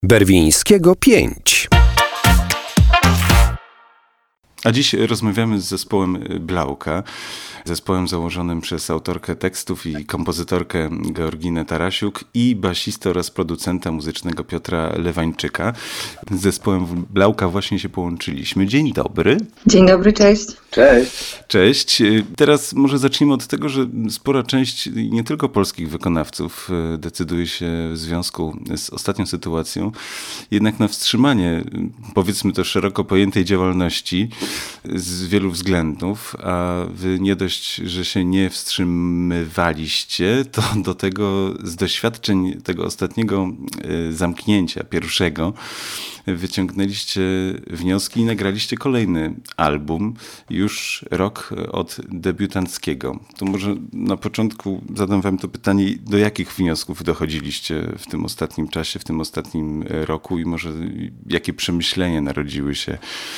Berwińskiego 5. A dziś rozmawiamy z zespołem Blauka, zespołem założonym przez autorkę tekstów i kompozytorkę Georginę Tarasiuk i basistę oraz producenta muzycznego Piotra Lewańczyka. Z zespołem Blauka właśnie się połączyliśmy. Dzień dobry. Dzień dobry, cześć. Cześć. Cześć. Teraz może zacznijmy od tego, że spora część nie tylko polskich wykonawców decyduje się w związku z ostatnią sytuacją jednak na wstrzymanie, powiedzmy to szeroko pojętej działalności z wielu względów, a wy nie dość, że się nie wstrzymywaliście, to do tego z doświadczeń tego ostatniego zamknięcia, pierwszego, wyciągnęliście wnioski i nagraliście kolejny album, już rok od debiutanckiego. To może na początku zadam wam to pytanie, do jakich wniosków dochodziliście w tym ostatnim czasie, w tym ostatnim roku i może jakie przemyślenia narodziły się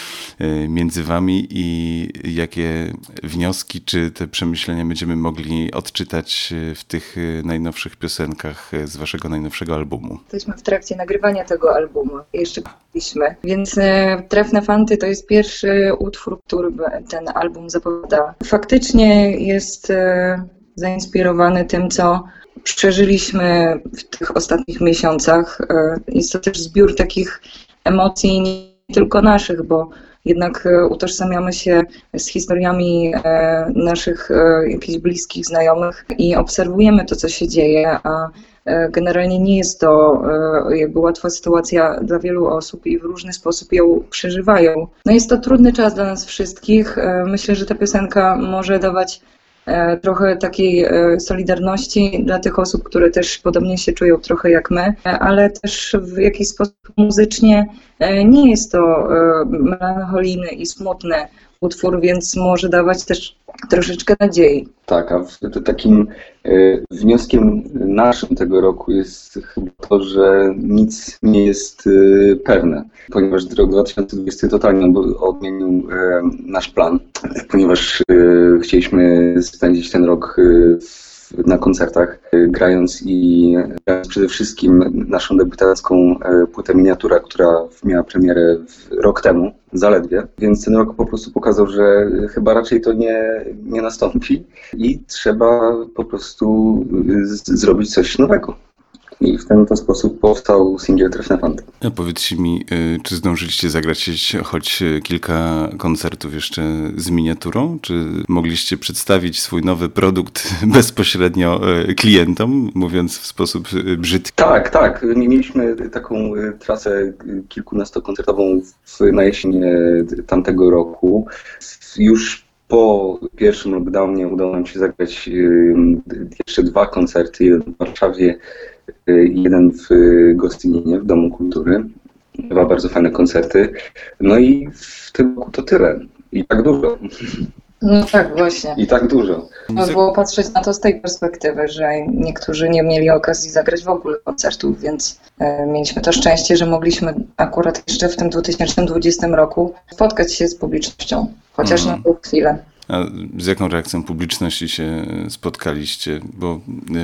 między wami i jakie wnioski czy te przemyślenia będziemy mogli odczytać w tych najnowszych piosenkach z waszego najnowszego albumu? Jesteśmy w trakcie nagrywania tego albumu. Jeszcze byliśmy. Więc Trefne Fanty to jest pierwszy utwór, który ten album zapowiada. Faktycznie jest zainspirowany tym, co przeżyliśmy w tych ostatnich miesiącach. Jest to też zbiór takich emocji nie tylko naszych, bo jednak utożsamiamy się z historiami naszych jakichś bliskich znajomych i obserwujemy to, co się dzieje, a generalnie nie jest to jakby łatwa sytuacja dla wielu osób i w różny sposób ją przeżywają. No jest to trudny czas dla nas wszystkich. Myślę, że ta piosenka może dawać trochę takiej solidarności dla tych osób, które też podobnie się czują trochę jak my, ale też w jakiś sposób muzycznie nie jest to melancholijny i smutny utwór, więc może dawać też troszeczkę nadziei. Tak, a takim wnioskiem naszym tego roku jest chyba to, że nic nie jest pewne, ponieważ rok 2020 totalnie odmienił nasz plan, ponieważ chcieliśmy spędzić ten rok na koncertach, grając przede wszystkim naszą debiutancką płytę Miniatura, która miała premierę rok temu, zaledwie. Więc ten rok po prostu pokazał, że chyba raczej to nie nastąpi i trzeba po prostu zrobić coś nowego. I w ten sposób powstał singiel Trefne Fanty. A powiedzcie mi, czy zdążyliście zagrać choć kilka koncertów jeszcze z Miniaturą? Czy mogliście przedstawić swój nowy produkt bezpośrednio klientom, mówiąc w sposób brzydki? Tak. Mieliśmy taką trasę kilkunastokoncertową na jesień tamtego roku. Już po pierwszym lockdownie udało nam się zagrać jeszcze 2 koncerty, jeden w Warszawie, jeden w Gostyninie, w Domu Kultury. 2 bardzo fajne koncerty. No i w tym roku to tyle. I tak dużo. No tak, właśnie. I tak dużo. Można było patrzeć na to z tej perspektywy, że niektórzy nie mieli okazji zagrać w ogóle koncertów, więc mieliśmy to szczęście, że mogliśmy akurat jeszcze w tym 2020 roku spotkać się z publicznością, chociaż na tą chwilę. A z jaką reakcją publiczności się spotkaliście? Bo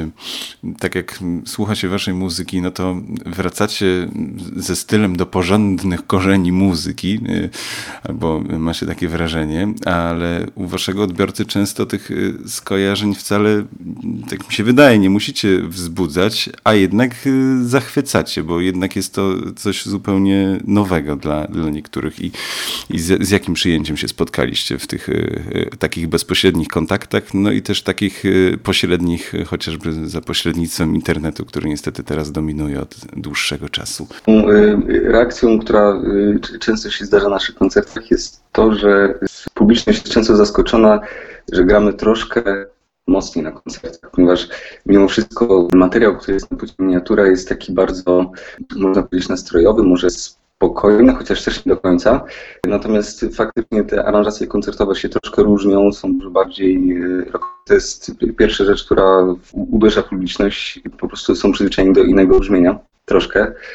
tak jak słucha się waszej muzyki, no to wracacie ze stylem do porządnych korzeni muzyki, albo ma się takie wrażenie, ale u waszego odbiorcy często tych skojarzeń wcale, tak mi się wydaje, nie musicie wzbudzać, a jednak zachwycacie, bo jednak jest to coś zupełnie nowego dla niektórych. I z jakim przyjęciem się spotkaliście w tych takich bezpośrednich kontaktach, no i też takich pośrednich, chociażby za pośrednictwem internetu, który niestety teraz dominuje od dłuższego czasu. Reakcją, która często się zdarza na naszych koncertach, jest to, że publiczność jest często zaskoczona, że gramy troszkę mocniej na koncertach, ponieważ mimo wszystko materiał, który jest na płycie Miniatura, jest taki bardzo, można powiedzieć, nastrojowy, może spokojne, chociaż też nie do końca. Natomiast faktycznie te aranżacje koncertowe się troszkę różnią, są dużo bardziej rockowe. To jest pierwsza rzecz, która uderza publiczność. Po prostu są przyzwyczajeni do innego brzmienia, troszkę.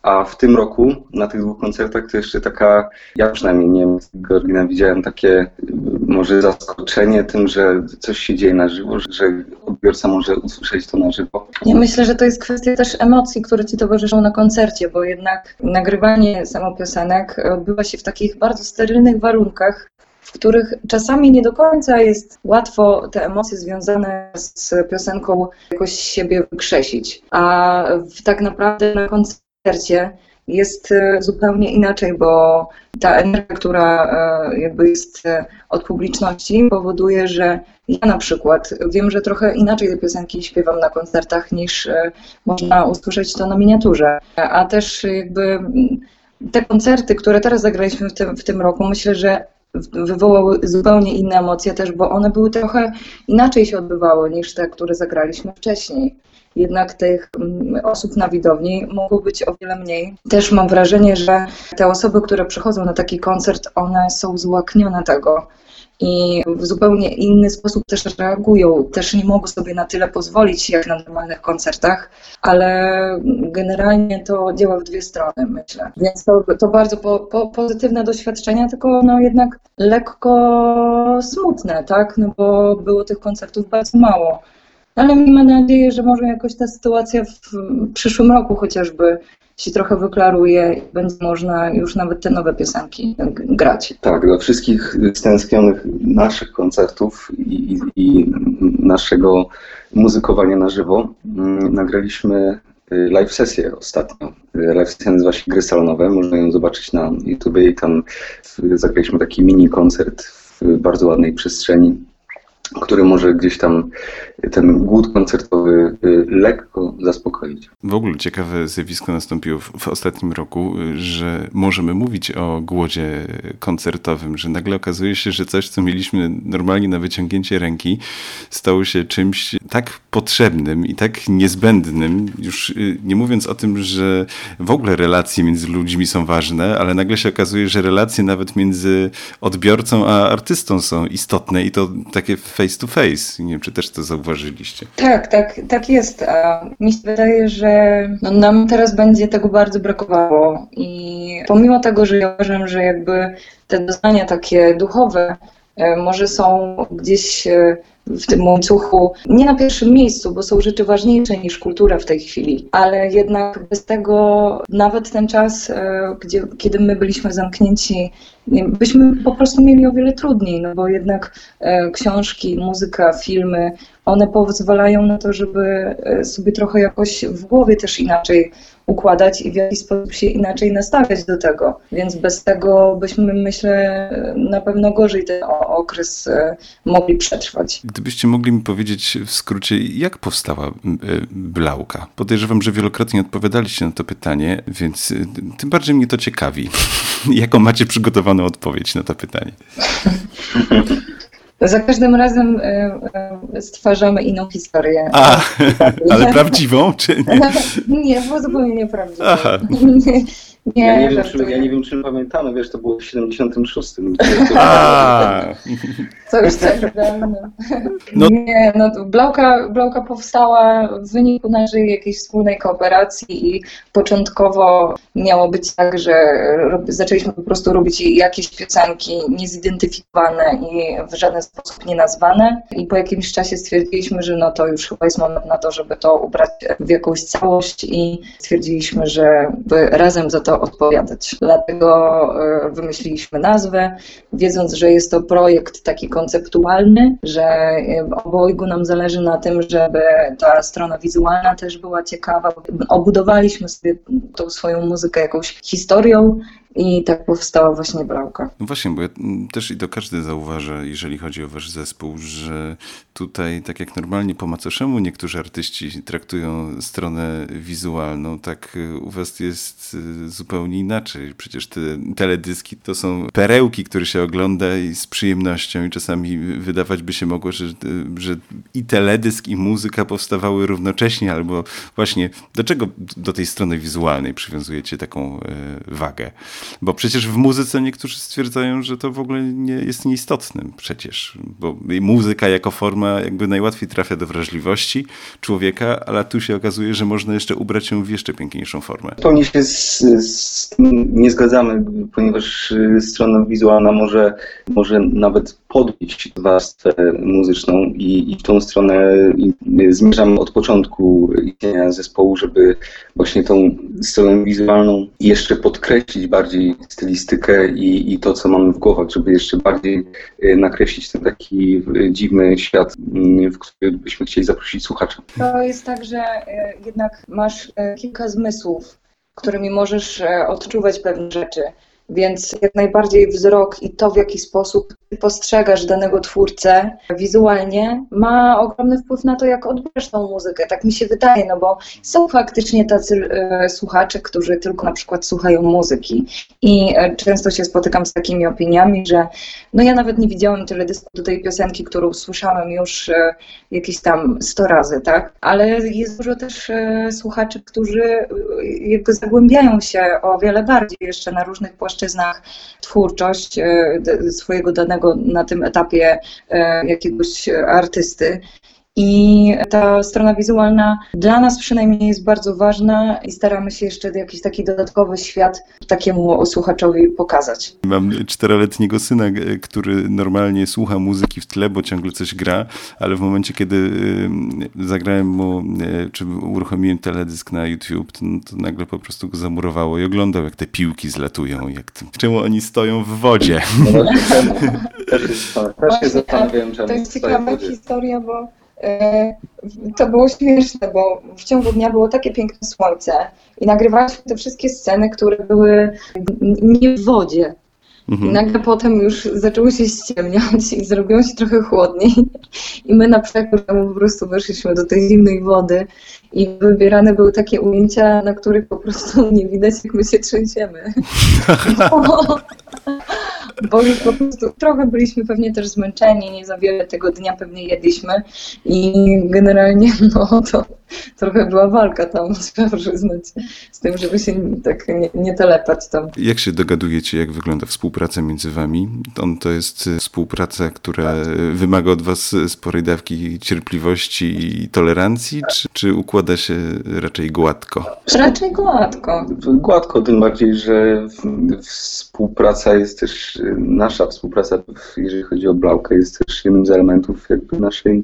A w tym roku na tych 2 koncertach to jeszcze taka, ja przynajmniej nie wiem, Georgina, widziałem takie może zaskoczenie tym, że coś się dzieje na żywo, że odbiorca może usłyszeć to na żywo. Ja myślę, że to jest kwestia też emocji, które ci towarzyszą na koncercie, bo jednak nagrywanie samopiosenek odbywa się w takich bardzo sterylnych warunkach, w których czasami nie do końca jest łatwo te emocje związane z piosenką jakoś siebie wykrzesić. A tak naprawdę na koncercie jest zupełnie inaczej, bo ta energia, która jakby jest od publiczności, powoduje, że ja na przykład wiem, że trochę inaczej te piosenki śpiewam na koncertach niż można usłyszeć to na miniaturze. A też jakby te koncerty, które teraz zagraliśmy w tym roku, myślę, że wywołały zupełnie inne emocje też, bo one były trochę inaczej się odbywały niż te, które zagraliśmy wcześniej. Jednak tych osób na widowni mogło być o wiele mniej. Też mam wrażenie, że te osoby, które przychodzą na taki koncert, one są złaknione tego i w zupełnie inny sposób też reagują. Też nie mogą sobie na tyle pozwolić jak na normalnych koncertach, ale generalnie to działa w 2 strony, myślę. Więc to bardzo pozytywne doświadczenia, tylko no jednak lekko smutne, tak? No bo było tych koncertów bardzo mało. Ale miejmy nadzieję, że może jakoś ta sytuacja w przyszłym roku chociażby się trochę wyklaruje i będzie można już nawet te nowe piosenki grać. Tak, dla wszystkich stęsknionych naszych koncertów i naszego muzykowania na żywo nagraliśmy live sesję ostatnio. Live sesja nazywa się Gry salonowe, można ją zobaczyć na YouTubie i tam zagraliśmy taki mini koncert w bardzo ładnej przestrzeni, który może gdzieś tam ten głód koncertowy lekko zaspokoić. W ogóle ciekawe zjawisko nastąpiło w ostatnim roku, że możemy mówić o głodzie koncertowym, że nagle okazuje się, że coś, co mieliśmy normalnie na wyciągnięcie ręki, stało się czymś tak potrzebnym i tak niezbędnym, już nie mówiąc o tym, że w ogóle relacje między ludźmi są ważne, ale nagle się okazuje, że relacje nawet między odbiorcą a artystą są istotne i to takie face to face. Nie wiem, czy też to zauważyliście. Tak jest. A mi się wydaje, że nam teraz będzie tego bardzo brakowało i pomimo tego, że ja uważam, że jakby te doznania takie duchowe może są gdzieś w tym łańcuchu nie na pierwszym miejscu, bo są rzeczy ważniejsze niż kultura w tej chwili, ale jednak bez tego nawet ten czas, kiedy my byliśmy zamknięci, byśmy po prostu mieli o wiele trudniej, no bo jednak książki, muzyka, filmy, one pozwalają na to, żeby sobie trochę jakoś w głowie też inaczej układać i w jakiś sposób się inaczej nastawiać do tego. Więc bez tego byśmy, myślę, na pewno gorzej ten okres mogli przetrwać. Gdybyście mogli mi powiedzieć w skrócie, jak powstała Blauka? Podejrzewam, że wielokrotnie odpowiadaliście na to pytanie, więc tym bardziej mnie to ciekawi. Jaką macie przygotowaną odpowiedź na to pytanie? Za każdym razem stwarzamy inną historię. Ale prawdziwą, czy nie? Nie, było zupełnie nieprawdziwe. Ja nie wiem, czy pamiętamy, wiesz, to było w 76. Co już tak dawno. Nie, Blauka powstała w wyniku naszej jakiejś wspólnej kooperacji i początkowo miało być tak, że zaczęliśmy po prostu robić jakieś piosenki niezidentyfikowane i w żaden sposób nie nazwane i po jakimś czasie stwierdziliśmy, że no to już chyba jest moment na to, żeby to ubrać w jakąś całość i stwierdziliśmy, że razem za to odpowiadać. Dlatego wymyśliliśmy nazwę, wiedząc, że jest to projekt taki konceptualny, że obojgu nam zależy na tym, żeby ta strona wizualna też była ciekawa. Obudowaliśmy sobie tą swoją muzykę jakąś historią i tak powstała właśnie Blauka. No właśnie, bo ja też i to każdy zauważa, jeżeli chodzi o wasz zespół, że tutaj, tak jak normalnie po macoszemu niektórzy artyści traktują stronę wizualną, tak u was jest zupełnie inaczej. Przecież te teledyski to są perełki, które się ogląda i z przyjemnością i czasami wydawać by się mogło, że i teledysk, i muzyka powstawały równocześnie, albo właśnie dlaczego do tej strony wizualnej przywiązujecie taką wagę? Bo przecież w muzyce niektórzy stwierdzają, że to w ogóle nie jest nieistotne przecież, bo muzyka jako forma jakby najłatwiej trafia do wrażliwości człowieka, ale tu się okazuje, że można jeszcze ubrać ją w jeszcze piękniejszą formę. Zupełnie się z tym nie zgadzamy, ponieważ strona wizualna może nawet podbić warstwę muzyczną i w tą stronę zmierzamy od początku istnienia zespołu, żeby właśnie tą stronę wizualną jeszcze podkreślić bardziej stylistykę i to, co mamy w głowach, żeby jeszcze bardziej nakreślić ten taki dziwny świat, w który byśmy chcieli zaprosić słuchacza. To jest tak, że jednak masz kilka zmysłów, którymi możesz odczuwać pewne rzeczy. Więc jak najbardziej wzrok i to, w jaki sposób postrzegasz danego twórcę wizualnie, ma ogromny wpływ na to, jak odbierasz tą muzykę. Tak mi się wydaje, no bo są faktycznie tacy słuchacze, którzy tylko na przykład słuchają muzyki. I często się spotykam z takimi opiniami, że no ja nawet nie widziałem teledysku do tej piosenki, którą słyszałem już jakieś tam 100 razy, tak? Ale jest dużo też słuchaczy, którzy jakby zagłębiają się o wiele bardziej jeszcze na różnych płaszczyznach twórczość swojego danego na tym etapie jakiegoś artysty. I ta strona wizualna dla nas przynajmniej jest bardzo ważna i staramy się jeszcze jakiś taki dodatkowy świat takiemu słuchaczowi pokazać. Mam 4-letniego syna, który normalnie słucha muzyki w tle, bo ciągle coś gra, ale w momencie, kiedy zagrałem mu, czy uruchomiłem teledysk na YouTube, to nagle po prostu go zamurowało i oglądał, jak te piłki zlatują, czemu oni stoją w wodzie. No, też się zastanawiałem, czemu to jest ciekawa historia, bo to było śmieszne, bo w ciągu dnia było takie piękne słońce i nagrywaliśmy te wszystkie sceny, które były nie w wodzie. I nagle potem już zaczęło się ściemniać i zrobiło się trochę chłodniej. I my na przekór po prostu weszliśmy do tej zimnej wody i wybierane były takie ujęcia, na których po prostu nie widać, jak my się trzęsiemy. Bo już po prostu trochę byliśmy pewnie też zmęczeni, nie za wiele tego dnia pewnie jedliśmy i generalnie no to trochę była walka tam, trzeba przyznać, z tym, żeby się tak nie telepać tam. Jak się dogadujecie, jak wygląda współpraca między wami? To jest współpraca, która wymaga od was sporej dawki cierpliwości i tolerancji, czy układa się raczej gładko? Raczej gładko. Gładko, tym bardziej, że współpraca jest też, nasza współpraca, jeżeli chodzi o Blaukę, jest też jednym z elementów jakby naszej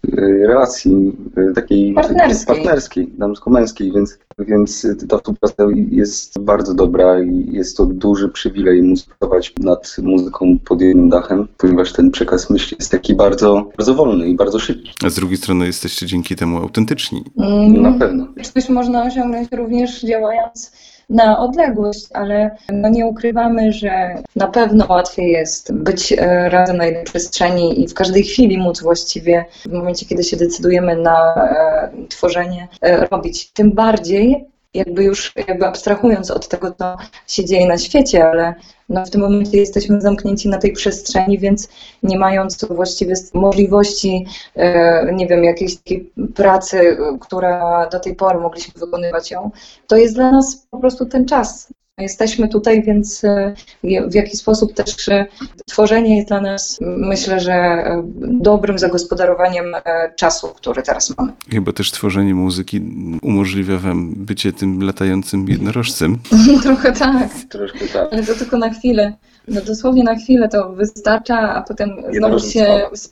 relacji takiej partnerskiej, damsko-męskiej, więc ta współpraca jest bardzo dobra i jest to duży przywilej móc pracować nad muzyką pod jednym dachem, ponieważ ten przekaz myśli jest taki bardzo, bardzo wolny i bardzo szybki. A z drugiej strony jesteście dzięki temu autentyczni. Na pewno. Coś można osiągnąć również działając na odległość, ale no nie ukrywamy, że na pewno łatwiej jest być razem na jednej przestrzeni i w każdej chwili móc właściwie, w momencie kiedy się decydujemy na tworzenie, robić. Tym bardziej, jakby abstrahując od tego, co się dzieje na świecie, ale no w tym momencie jesteśmy zamknięci na tej przestrzeni, więc nie mając właściwie możliwości, nie wiem, jakiejś takiej pracy, która do tej pory mogliśmy wykonywać ją, to jest dla nas po prostu ten czas. Jesteśmy tutaj, więc w jaki sposób też tworzenie jest dla nas, myślę, że dobrym zagospodarowaniem czasu, który teraz mamy. Chyba też tworzenie muzyki umożliwia wam bycie tym latającym jednorożcem. Trochę tak. Troszkę tak. Ale to tylko na chwilę. No dosłownie na chwilę to wystarcza, a potem znowu się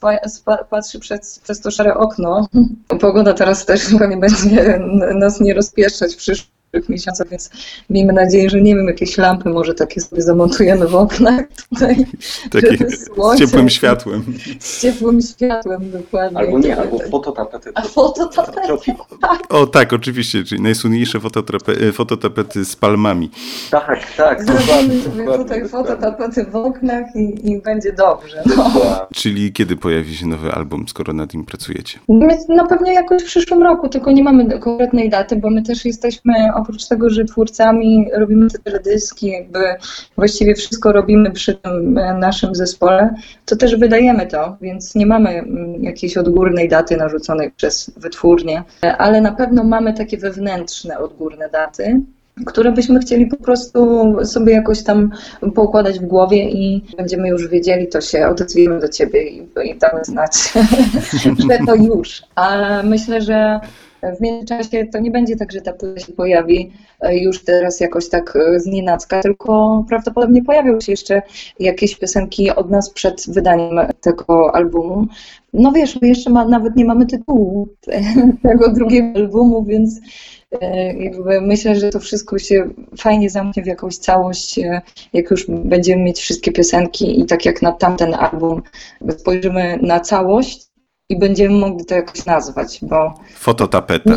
patrzy przez to szare okno. Pogoda teraz też chyba nie będzie nas nie rozpieszczać w przyszłych miesiącach, więc miejmy nadzieję, że nie wiem, jakieś lampy może takie sobie zamontujemy w oknach tutaj. Takie z ciepłym światłem. Z ciepłym światłem, dokładnie. Albo nie, albo fototapety. A fototapety. O tak, oczywiście, czyli najsłynniejsze fototapety z palmami. Tak. Zrobimy sobie tutaj fototapety w oknach i będzie dobrze. No. Czyli kiedy pojawi się nowy album, skoro nad nim pracujecie? No pewnie jakoś w przyszłym roku, tylko nie mamy konkretnej daty, bo my też jesteśmy, oprócz tego, że twórcami robimy te teledyski, jakby właściwie wszystko robimy przy tym naszym zespole, to też wydajemy to, więc nie mamy jakiejś odgórnej daty narzuconej przez wytwórnię, ale na pewno mamy takie wewnętrzne odgórne daty, które byśmy chcieli po prostu sobie jakoś tam poukładać w głowie i będziemy już wiedzieli, to się odezwiemy do ciebie i damy znać, że to już. A myślę, że w międzyczasie to nie będzie tak, że ta płyta się pojawi już teraz jakoś tak znienacka, tylko prawdopodobnie pojawią się jeszcze jakieś piosenki od nas przed wydaniem tego albumu. No wiesz, my jeszcze nawet nie mamy tytułu tego drugiego albumu, więc jakby myślę, że to wszystko się fajnie zamknie w jakąś całość, jak już będziemy mieć wszystkie piosenki i tak jak na tamten album spojrzymy na całość i będziemy mogli to jakoś nazwać, bo fototapeta.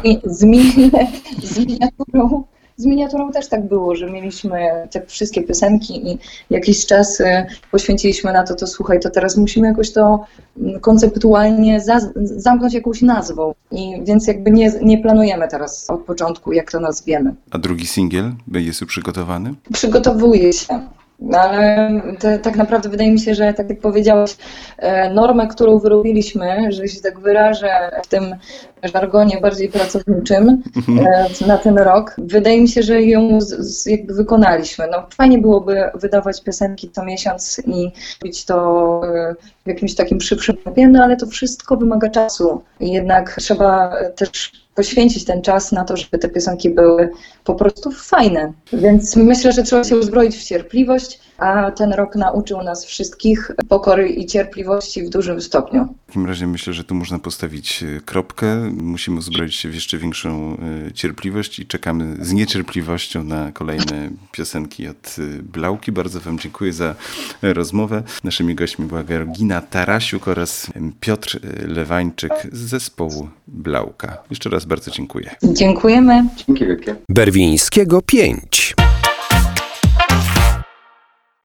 Z miniaturą też tak było, że mieliśmy te wszystkie piosenki i jakiś czas poświęciliśmy na to słuchaj, to teraz musimy jakoś to konceptualnie zamknąć jakąś nazwą. Więc jakby nie planujemy teraz od początku, jak to nazwiemy. A drugi singiel jest już przygotowany? Przygotowuje się. Ale tak naprawdę wydaje mi się, że tak jak powiedziałeś, normę, którą wyrobiliśmy, że się tak wyrażę w tym żargonie bardziej pracowniczym na ten rok, wydaje mi się, że ją jakby wykonaliśmy. No, fajnie byłoby wydawać piosenki co miesiąc i robić to w jakimś takim szybszym tempie, no ale to wszystko wymaga czasu i jednak trzeba też poświęcić ten czas na to, żeby te piosenki były po prostu fajne. Więc myślę, że trzeba się uzbroić w cierpliwość, a ten rok nauczył nas wszystkich pokory i cierpliwości w dużym stopniu. W takim razie myślę, że tu można postawić kropkę. Musimy uzbroić się w jeszcze większą cierpliwość i czekamy z niecierpliwością na kolejne piosenki od Blauki. Bardzo wam dziękuję za rozmowę. Naszymi gośćmi była Georgina Tarasiuk oraz Piotr Lewańczyk z zespołu Blauka. Jeszcze raz bardzo dziękuję. Dziękujemy. Dzięki wielkie. Berwińskiego 5.